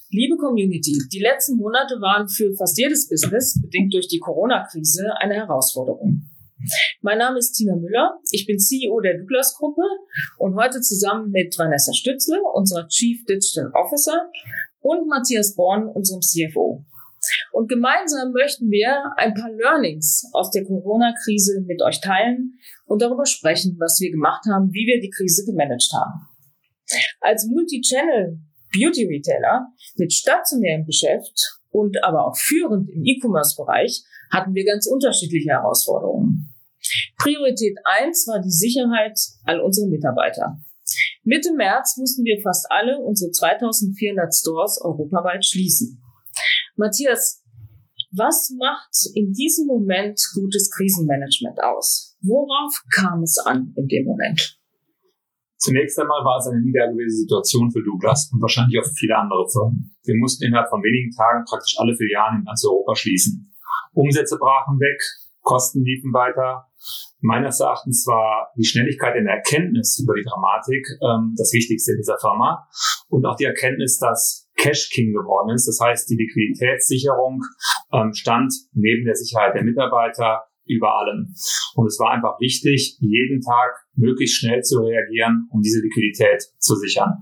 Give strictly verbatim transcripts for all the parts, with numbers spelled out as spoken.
Liebe Community, die letzten Monate waren für fast jedes Business, bedingt durch die Corona-Krise, eine Herausforderung. Mein Name ist Tina Müller, ich bin C E O der Douglas-Gruppe und heute zusammen mit Vanessa Stützle, unserer Chief Digital Officer, und Matthias Born, unserem C F O. Und gemeinsam möchten wir ein paar Learnings aus der Corona-Krise mit euch teilen und darüber sprechen, was wir gemacht haben, wie wir die Krise gemanagt haben. Als Multi-Channel Beauty-Retailer mit stationärem Geschäft und aber auch führend im E-Commerce-Bereich hatten wir ganz unterschiedliche Herausforderungen. Priorität eins war die Sicherheit all unserer Mitarbeiter. Mitte März mussten wir fast alle unsere zweitausendvierhundert Stores europaweit schließen. Matthias, was macht in diesem Moment gutes Krisenmanagement aus? Worauf kam es an in dem Moment? Zunächst einmal war es eine nie dagewesene Situation für Douglas und wahrscheinlich auch für viele andere Firmen. Wir mussten innerhalb von wenigen Tagen praktisch alle Filialen in ganz Europa schließen. Umsätze brachen weg, Kosten liefen weiter. Meines Erachtens war die Schnelligkeit in der Erkenntnis über die Dramatik ähm, das Wichtigste in dieser Firma und auch die Erkenntnis, dass Cash King geworden ist. Das heißt, die Liquiditätssicherung ähm, stand neben der Sicherheit der Mitarbeiter über allem. Und es war einfach wichtig, jeden Tag möglichst schnell zu reagieren, um diese Liquidität zu sichern.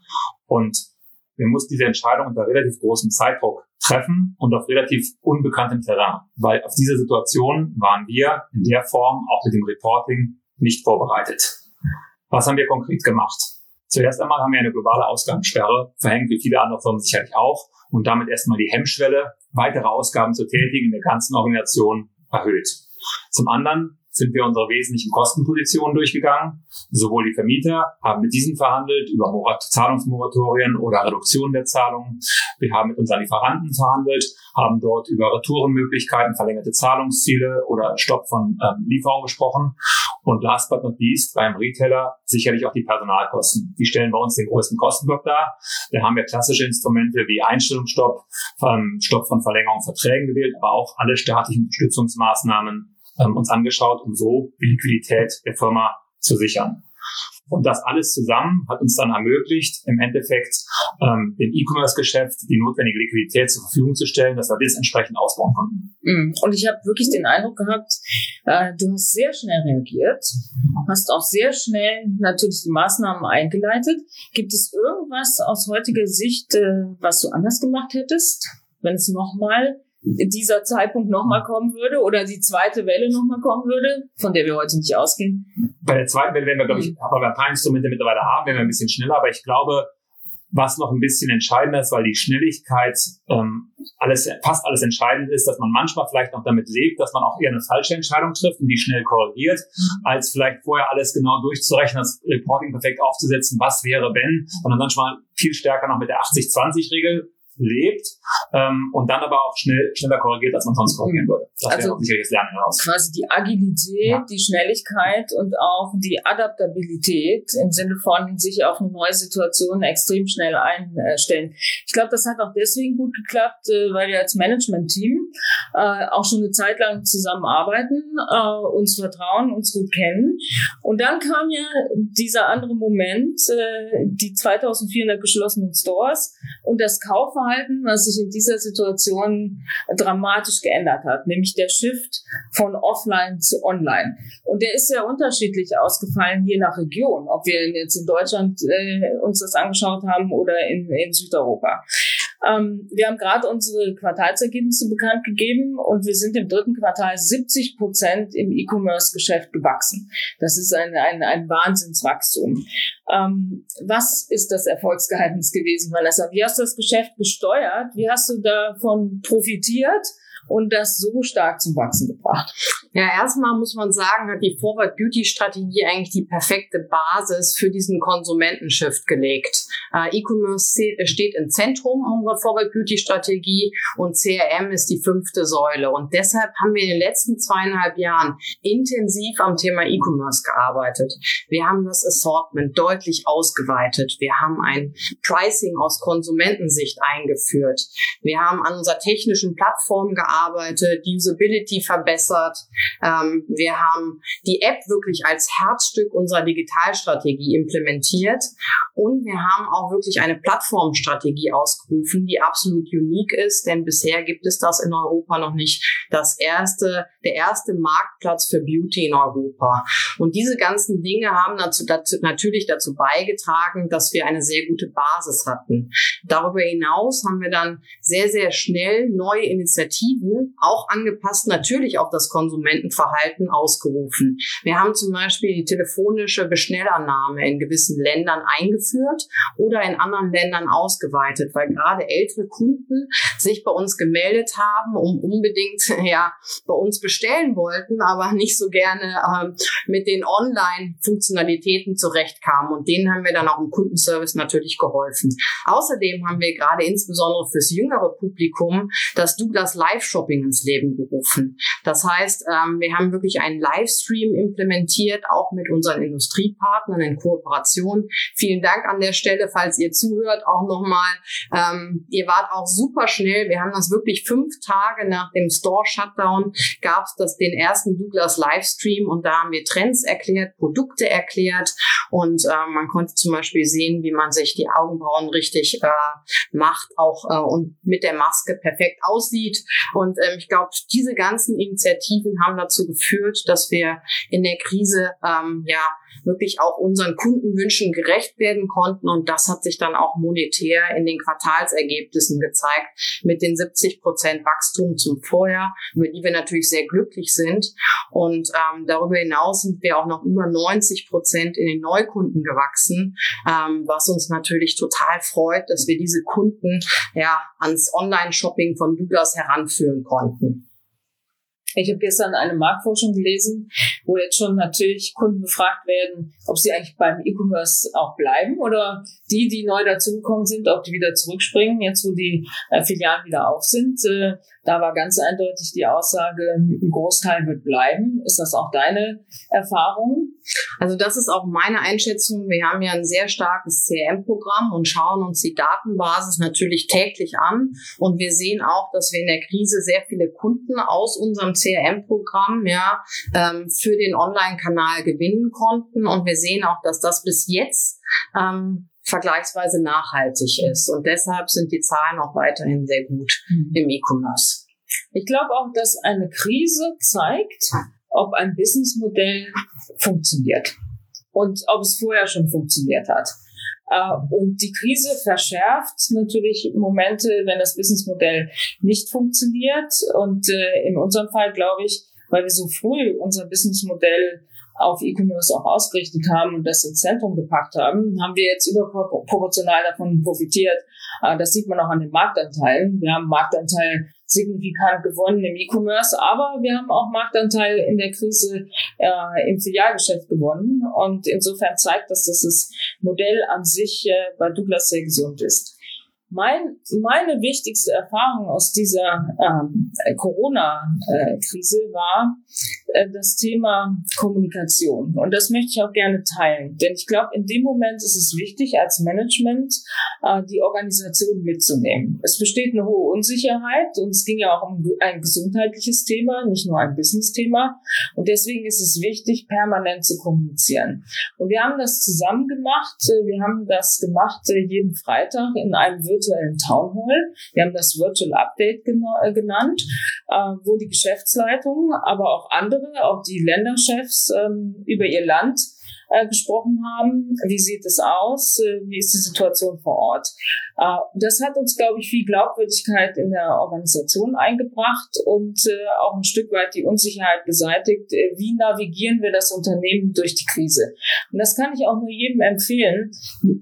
Und wir mussten diese Entscheidung unter relativ großem Zeitdruck treffen und auf relativ unbekanntem Terrain, weil auf diese Situation waren wir in der Form auch mit dem Reporting nicht vorbereitet. Was haben wir konkret gemacht? Zuerst einmal haben wir eine globale Ausgangssperre verhängt, wie viele andere Firmen sicherlich auch, und damit erstmal die Hemmschwelle, weitere Ausgaben zu tätigen in der ganzen Organisation erhöht. Zum anderen sind wir unsere wesentlichen Kostenpositionen durchgegangen. Sowohl die Vermieter haben mit diesen verhandelt über Morat- Zahlungsmoratorien oder Reduktion der Zahlungen. Wir haben mit unseren Lieferanten verhandelt, haben dort über Retourenmöglichkeiten, verlängerte Zahlungsziele oder Stopp von ähm, Lieferungen gesprochen. Und last but not least, beim Retailer sicherlich auch die Personalkosten. Die stellen bei uns den größten Kostenblock dar. Da haben wir klassische Instrumente wie Einstellungsstopp, ähm, Stopp von Verlängerung von Verträgen gewählt, aber auch alle staatlichen Unterstützungsmaßnahmen ähm, uns angeschaut, um so die Liquidität der Firma zu sichern. Und das alles zusammen hat uns dann ermöglicht, im Endeffekt ähm, dem E-Commerce-Geschäft die notwendige Liquidität zur Verfügung zu stellen, dass wir das entsprechend ausbauen konnten. Und ich habe wirklich den Eindruck gehabt, äh, du hast sehr schnell reagiert, hast auch sehr schnell natürlich die Maßnahmen eingeleitet. Gibt es irgendwas aus heutiger Sicht, äh, was du anders gemacht hättest, wenn es nochmal dieser Zeitpunkt nochmal kommen würde oder die zweite Welle nochmal kommen würde, von der wir heute nicht ausgehen? Bei der zweiten Welle werden wir, glaube ich, aber wir ein paar Instrumente mittlerweile haben, werden wir ein bisschen schneller, aber ich glaube, was noch ein bisschen entscheidender ist, weil die Schnelligkeit ähm, alles, fast alles entscheidend ist, dass man manchmal vielleicht noch damit lebt, dass man auch eher eine falsche Entscheidung trifft und die schnell korrigiert, als vielleicht vorher alles genau durchzurechnen, das Reporting perfekt aufzusetzen, was wäre, wenn, sondern manchmal viel stärker noch mit der achtzig zwanzig Regel lebt ähm, und dann aber auch schnell schneller korrigiert, als man sonst korrigieren würde. Das also wäre auch sicherlich das Lernen heraus. Quasi die Agilität, ja. Die Schnelligkeit und auch die Adaptabilität im Sinne von sich auf eine neue Situation extrem schnell einstellen. Ich glaube, das hat auch deswegen gut geklappt, weil wir als Management-Team äh, auch schon eine Zeit lang zusammenarbeiten, äh, uns vertrauen, uns gut kennen. Und dann kam ja dieser andere Moment, äh, die zweitausendvierhundert geschlossenen Stores und das Kaufverhalten, was sich in dieser Situation dramatisch geändert hat, nämlich der Shift von offline zu online. Und der ist sehr unterschiedlich ausgefallen, je nach Region, ob wir jetzt in Deutschland äh, uns das angeschaut haben oder in, in Südeuropa. Ähm, wir haben gerade unsere Quartalsergebnisse bekannt gegeben und wir sind im dritten Quartal siebzig Prozent im E-Commerce-Geschäft gewachsen. Das ist ein, ein, ein Wahnsinnswachstum. Ähm, was ist das Erfolgsgeheimnis gewesen, Vanessa? Wie hast du das Geschäft gesteuert? Wie hast du davon profitiert und das so stark zum Wachsen gebracht? Ja, erstmal muss man sagen, hat die Forward Beauty Strategie eigentlich die perfekte Basis für diesen Konsumentenshift gelegt. Äh, E-Commerce steht im Zentrum unserer Forward Beauty Strategie und C R M ist die fünfte Säule. Und deshalb haben wir in den letzten zweieinhalb Jahren intensiv am Thema E-Commerce gearbeitet. Wir haben das Assortment deutlich ausgeweitet. Wir haben ein Pricing aus Konsumentensicht eingeführt. Wir haben an unserer technischen Plattform gearbeitet, die Usability verbessert. Ähm, wir haben die App wirklich als Herzstück unserer Digitalstrategie implementiert und wir haben auch wirklich eine Plattformstrategie ausgerufen, die absolut unique ist, denn bisher gibt es das in Europa noch nicht. Das erste, der erste Marktplatz für Beauty in Europa. Und diese ganzen Dinge haben dazu, dazu, natürlich dazu beigetragen, dass wir eine sehr gute Basis hatten. Darüber hinaus haben wir dann sehr, sehr schnell neue Initiativen, auch angepasst natürlich auf das Konsumentenverhalten, ausgerufen. Wir haben zum Beispiel die telefonische Bestellannahme in gewissen Ländern eingeführt oder in anderen Ländern ausgeweitet, weil gerade ältere Kunden sich bei uns gemeldet haben, um unbedingt ja bei uns bestellen wollten, aber nicht so gerne ähm, mit den Online-Funktionalitäten zurechtkamen. Und denen haben wir dann auch im Kundenservice natürlich geholfen. Außerdem haben wir gerade insbesondere fürs jüngere Publikum das Douglas Live-Shopping ins Leben gerufen. Das heißt, ähm, wir haben wirklich einen Livestream implementiert, auch mit unseren Industriepartnern in Kooperation. Vielen Dank an der Stelle, falls ihr zuhört, auch nochmal. Ähm, ihr wart auch super schnell. Wir haben das wirklich fünf Tage nach dem Store-Shutdown gab es das den ersten Douglas Livestream und da haben wir Trends erklärt, Produkte erklärt und äh, man konnte zum Beispiel sehen, wie man sich die Augenbrauen richtig äh, macht, auch äh, und mit der Maske perfekt aussieht. Und ähm, ich glaube, diese ganzen Initiativen haben dazu geführt, dass wir in der Krise ähm, ja wirklich auch unseren Kundenwünschen gerecht werden konnten. Und das hat sich dann auch monetär in den Quartalsergebnissen gezeigt mit den siebzig Prozent Wachstum zum Vorjahr, über die wir natürlich sehr glücklich sind. Und ähm, darüber hinaus sind wir auch noch über neunzig Prozent in den Neukunden gewachsen, ähm, was uns natürlich total freut, dass wir diese Kunden ja ans Online-Shopping von Douglas heranführen konnten. Ich habe gestern eine Marktforschung gelesen, wo jetzt schon natürlich Kunden befragt werden, ob sie eigentlich beim E-Commerce auch bleiben oder die, die neu dazugekommen sind, ob die wieder zurückspringen, jetzt wo die äh, Filialen wieder auf sind. Äh, da war ganz eindeutig die Aussage, ein Großteil wird bleiben. Ist das auch deine Erfahrung? Also das ist auch meine Einschätzung. Wir haben ja ein sehr starkes C R M-Programm und schauen uns die Datenbasis natürlich täglich an. Und wir sehen auch, dass wir in der Krise sehr viele Kunden aus unserem C R M-Programm ja ähm, für den Online-Kanal gewinnen konnten. Und wir sehen auch, dass das bis jetzt ähm, vergleichsweise nachhaltig ist. Und deshalb sind die Zahlen auch weiterhin sehr gut mhm. im E-Commerce. Ich glaube auch, dass eine Krise zeigt, ob ein Businessmodell funktioniert und ob es vorher schon funktioniert hat. Und die Krise verschärft natürlich Momente, wenn das Businessmodell nicht funktioniert. Und in unserem Fall, glaube ich, weil wir so früh unser Businessmodell auf E-Commerce auch ausgerichtet haben und das ins Zentrum gepackt haben, haben wir jetzt überproportional davon profitiert. Das sieht man auch an den Marktanteilen. Wir haben Marktanteil signifikant gewonnen im E-Commerce, aber wir haben auch Marktanteil in der Krise äh, im Filialgeschäft gewonnen. Und insofern zeigt das, dass das Modell an sich äh, bei Douglas sehr gesund ist. Mein, meine wichtigste Erfahrung aus dieser ähm, Corona-Krise war äh, das Thema Kommunikation. Und das möchte ich auch gerne teilen. Denn ich glaube, in dem Moment ist es wichtig, als Management äh, die Organisation mitzunehmen. Es besteht eine hohe Unsicherheit und es ging ja auch um ein gesundheitliches Thema, nicht nur ein Business-Thema. Und deswegen ist es wichtig, permanent zu kommunizieren. Und wir haben das zusammen gemacht. Wir haben das gemacht äh, jeden Freitag in einem virtuellen Town Hall. Wir haben das Virtual Update gena- genannt, äh, wo die Geschäftsleitung, aber auch andere, auch die Länderchefs ähm, über ihr Land äh, gesprochen haben. Wie sieht es aus? Äh, wie ist die Situation vor Ort? Äh, das hat uns, glaube ich, viel Glaubwürdigkeit in der Organisation eingebracht und äh, auch ein Stück weit die Unsicherheit beseitigt. Äh, wie navigieren wir das Unternehmen durch die Krise? Und das kann ich auch nur jedem empfehlen,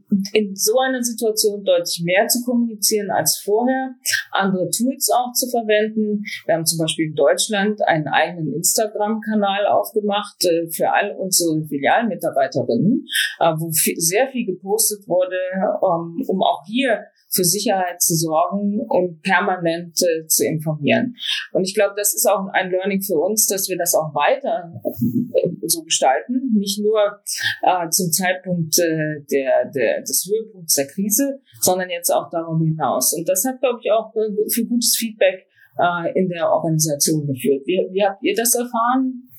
in so einer Situation deutlich mehr zu kommunizieren als vorher, andere Tools auch zu verwenden. Wir haben zum Beispiel in Deutschland einen eigenen Instagram-Kanal aufgemacht äh, für all unsere Filialmitarbeiterinnen, äh, wo viel, sehr viel gepostet wurde, um, um auch hier für Sicherheit zu sorgen und permanent äh, zu informieren. Und ich glaube, das ist auch ein Learning für uns, dass wir das auch weiter äh, so gestalten, nicht nur äh, zum Zeitpunkt äh, der, der, des Höhepunkts der Krise, sondern jetzt auch darüber hinaus. Und das hat, glaube ich, auch äh, für gutes Feedback äh, in der Organisation geführt. Wie, wie habt ihr das erfahren?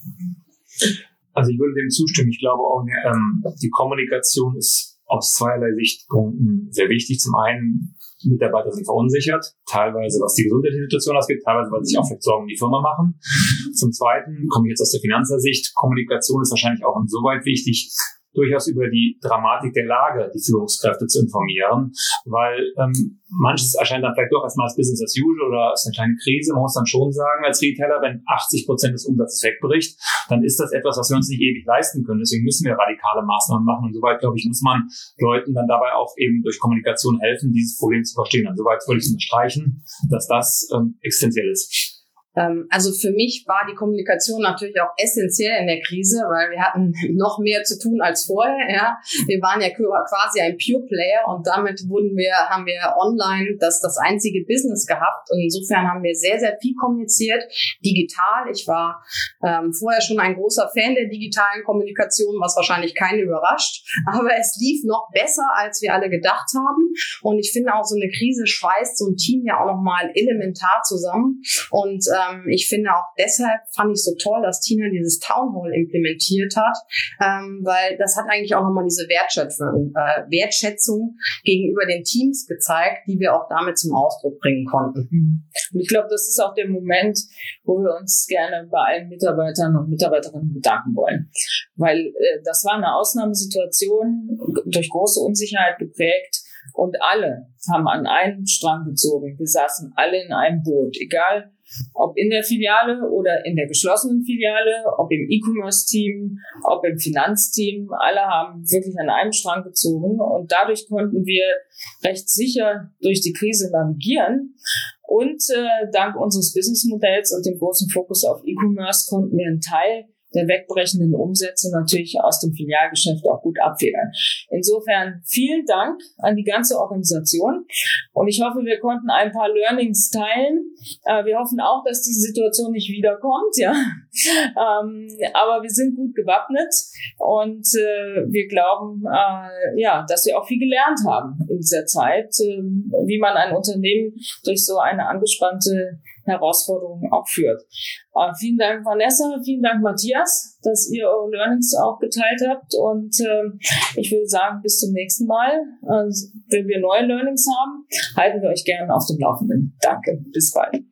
Also ich würde dem zustimmen. Ich glaube auch, ähm, die Kommunikation ist aus zweierlei Sichtpunkten sehr wichtig. Zum einen, Mitarbeiter sind verunsichert, teilweise was die gesundheitliche Situation ausgeht, teilweise weil sie sich auch vielleicht Sorgen um die Firma machen. Zum Zweiten komme ich jetzt aus der Finanzersicht. Kommunikation ist wahrscheinlich auch insoweit wichtig, durchaus über die Dramatik der Lage die Führungskräfte zu informieren, weil ähm, manches erscheint dann vielleicht doch erstmal als Business as usual oder als eine kleine Krise. Man muss dann schon sagen, als Retailer, wenn achtzig Prozent des Umsatzes wegbricht, dann ist das etwas, was wir uns nicht ewig leisten können. Deswegen müssen wir radikale Maßnahmen machen. Und soweit, glaube ich, muss man Leuten dann dabei auch eben durch Kommunikation helfen, dieses Problem zu verstehen. Und soweit würde ich unterstreichen, dass das ähm, existenziell ist. Also für mich war die Kommunikation natürlich auch essentiell in der Krise, weil wir hatten noch mehr zu tun als vorher. Ja, wir waren ja quasi ein Pure Player und damit wurden wir, haben wir online das das einzige Business gehabt. Und insofern haben wir sehr sehr viel kommuniziert, digital. Ich war ähm, vorher schon ein großer Fan der digitalen Kommunikation, was wahrscheinlich keinen überrascht, aber es lief noch besser, als wir alle gedacht haben. Und ich finde auch, so eine Krise schweißt so ein Team ja auch noch mal elementar zusammen. Und ähm, ich finde auch deshalb fand ich so toll, dass Tina dieses Town Hall implementiert hat, ähm, weil das hat eigentlich auch nochmal diese Wertschätzung, äh, Wertschätzung gegenüber den Teams gezeigt, die wir auch damit zum Ausdruck bringen konnten. Und ich glaube, das ist auch der Moment, wo wir uns gerne bei allen Mitarbeitern und Mitarbeiterinnen bedanken wollen. Weil äh, das war eine Ausnahmesituation, durch große Unsicherheit geprägt. Und alle haben an einen Strang gezogen. Wir saßen alle in einem Boot, egal ob in der Filiale oder in der geschlossenen Filiale, ob im E-Commerce-Team, ob im Finanzteam. Alle haben wirklich an einem Strang gezogen und dadurch konnten wir recht sicher durch die Krise navigieren. Und äh, dank unseres Businessmodells und dem großen Fokus auf E-Commerce konnten wir einen Teil der wegbrechenden Umsätze natürlich aus dem Filialgeschäft auch gut abfedern. Insofern vielen Dank an die ganze Organisation und ich hoffe, wir konnten ein paar Learnings teilen. Äh, wir hoffen auch, dass diese Situation nicht wiederkommt, ja. Ähm, aber wir sind gut gewappnet und äh, wir glauben, äh, ja, dass wir auch viel gelernt haben in dieser Zeit, äh, wie man ein Unternehmen durch so eine angespannte Herausforderungen auch führt. Äh, vielen Dank, Vanessa, vielen Dank, Matthias, dass ihr eure Learnings auch geteilt habt und äh, ich würde sagen, bis zum nächsten Mal. Äh, wenn wir neue Learnings haben, halten wir euch gerne auf dem Laufenden. Danke, bis bald.